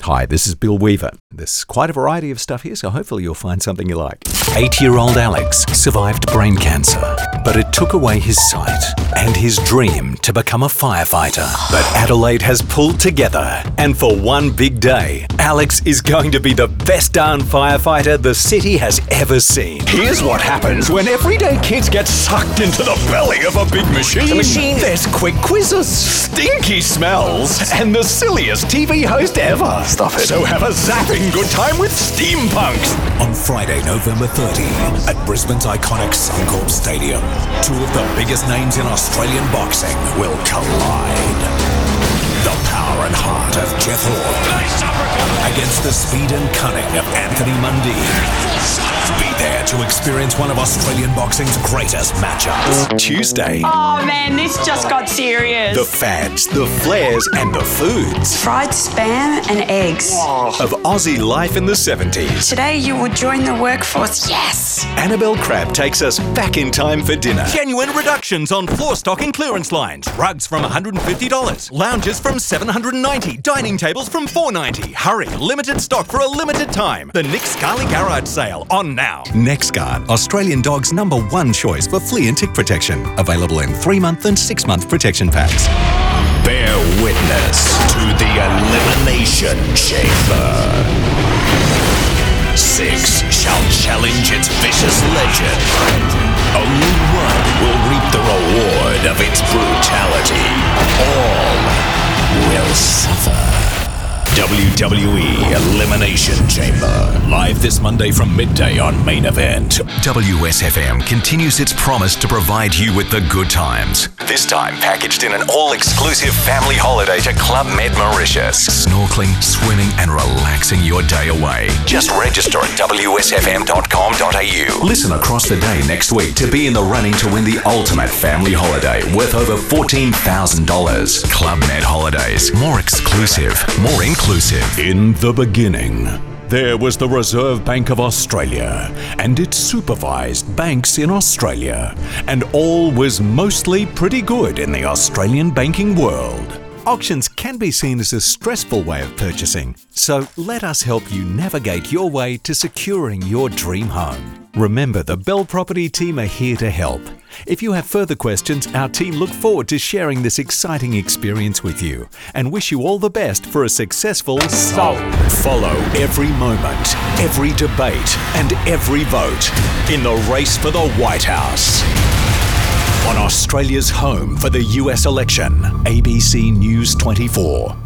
Hi, this is Bill Weaver. There's quite a variety of stuff here, so hopefully you'll find something you like. 8-year-old Alex survived brain cancer, but it took away his sight and his dream to become a firefighter. But Adelaide has pulled together, and for one big day, Alex is going to be the best darn firefighter the city has ever seen. Here's what happens when everyday kids get sucked into the belly of a big machine. The machine. There's quick quizzes, stinky smells, and the silliest TV host ever. Stop it. So have a zapping good time with Steampunks. On Friday, November 30, at Brisbane's iconic Suncorp Stadium, two of the biggest names in Australian boxing will collide. The power and heart of Jeff Horn against the speed and cunning of Anthony Mundine. Be there to experience one of Australian boxing's greatest matchups. Tuesday, Oh man, this just got serious. the fads, the flares, and the foods Fried spam and eggs. of Aussie life in the 70s. Today you will join the workforce. Yes! Annabelle Crabb takes us back in time for dinner. Genuine reductions on floor stocking clearance lines. Rugs from $150. Lounges from $790. Dining tables from $490. Hurry, limited stock for a limited time. The Nick Scarley Garage sale on now. NexGuard, Australian Dog's #1 choice for flea and tick protection. Available in 3-month and 6-month protection packs. bear witness to the Elimination Chamber. 6 shall challenge its vicious legend. Only one will reap the reward of its brutality. All will suffer. WWE Elimination Chamber. Live this Monday from midday on Main Event. WSFM continues its promise to provide you with the good times. This time packaged in an all-exclusive family holiday to Club Med Mauritius. Snorkeling, swimming and relaxing your day away. Just register at wsfm.com.au. Listen across the day next week to be in the running to win the ultimate family holiday worth over $14,000. Club Med Holidays. More exclusive, more inclusive. In the beginning, there was the Reserve Bank of Australia, and it supervised banks in Australia, and all was mostly pretty good in the Australian banking world. Auctions can be seen as a stressful way of purchasing, so let us help you navigate your way to securing your dream home. Remember, the Bell Property team are here to help. If you have further questions, our team look forward to sharing this exciting experience with you and wish you all the best for a successful sold. Follow every moment, every debate, and every vote in the race for the White House. On Australia's home for the US election, ABC News 24.